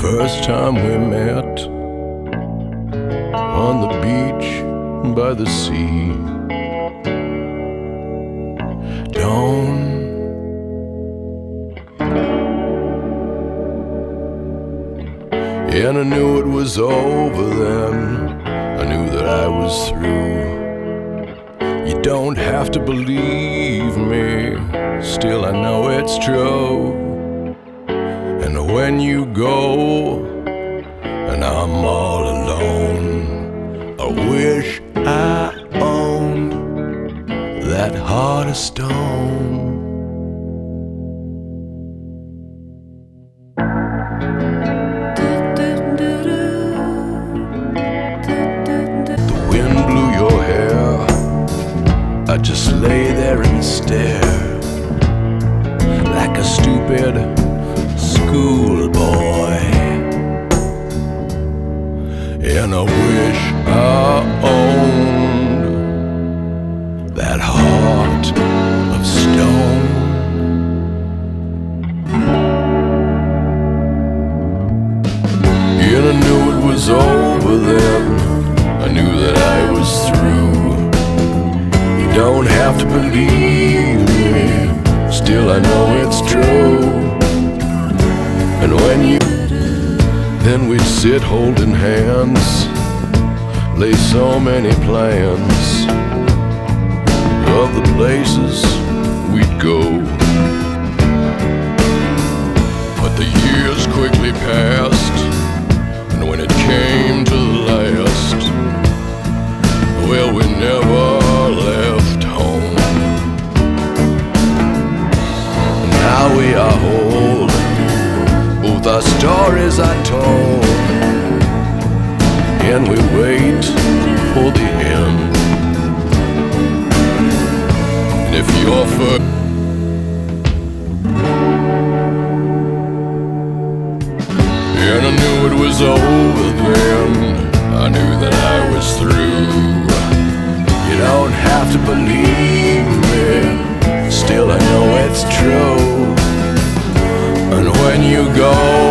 First time we met on the beach by the sea. And I knew it was over then. I knew that I was through. You don't have to believe me, still I know it's true. And when you go and I'm all alone, I wish I owned that heart of stone. I just lay there and stare like a stupid schoolboy. And I wish I owned that heart of stone. And I knew it was over then. I knew that I was through. Don't have to believe me, still I know it's true. And when you, then we'd sit holding hands, lay so many plans of the places we'd go. But the years quickly passed, and when it came to the last, well, we never left home. Now we are whole, both our stories are told, and we wait for the end. And if you're and I knew it was over then, I knew that I was through. You don't have to believe me, still I know it's true. And when you go